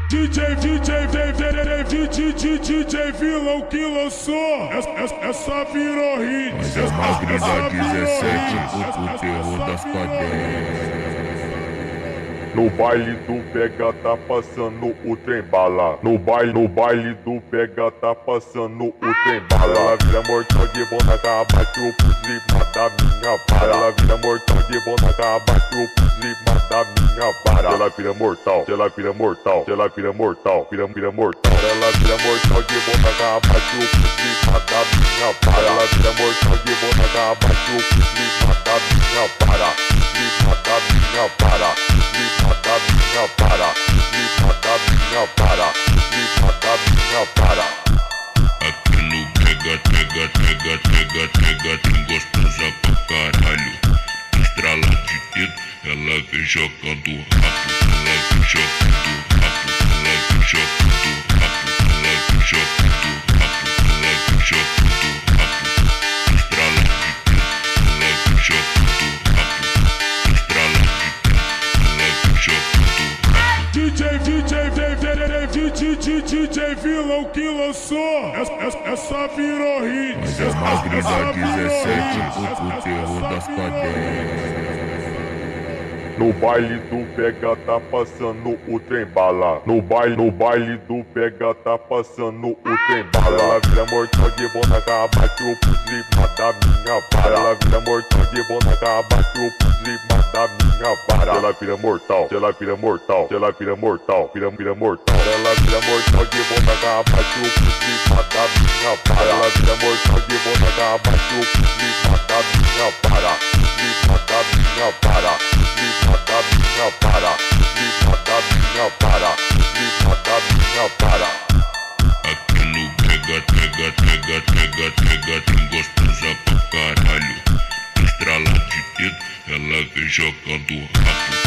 DJ Vilão que lançou, essa virou hit. Mas é Magrina 17, o terror das cadeias. No baile do pega tá passando o trem bala. No baile do pega tá passando o trem bala. Ela vira mortal de bonaca, abate o fuzil, mata minha vara. Ela vira mortal de bonaca, abate o fuzil, mata minha vara. Ela vira mortal, ela vira mortal, ela vira mortal, vira mortal. Ela vira mortal de bonaca, abate o fuzil, mata minha vara. Ela vira mortal de bonaca, abate o fuzil, mata minha vara. Mata minha vara. Mata minha vara, mata minha vara, mata minha vara. Aqui no pega, tem gostosa pra caralho. Estrala de dedo, ela vem jogando rabo. Ela vem jogando rabo, ela vem jogando rabo. Ela vem jogando rabo, ela vem jogando rabo. Estrala de dedo, ela vem jogando rabo. Estrala de dedo, ela vem jogando rabo. DJ Vilão que lançou, essa virou hit. Mas é Magrina 17, o terror das cadeias. No baile do pega tá passando o trem bala. No baile do pega tá passando o trem bala. Ela vira mortal de bonaca, abate o fuzil, mata minha vara. Ela vira mortal de bonaca, abate o fuzil, mata minha vara. Ela vira mortal, ela vira mortal, ela vira mortal, vira mortal. Ela vira mortal de bonaca, abate o fuzil, mata minha vara. Ela vira mortal de bonaca, abate o fuzil, mata minha vara. Mata minha vara. Mata minha vara, mata minha vara, mata minha vara. Aqui no pega, tem gostosa pra caralho. Estrala de dedo, ela vem jogando rabo.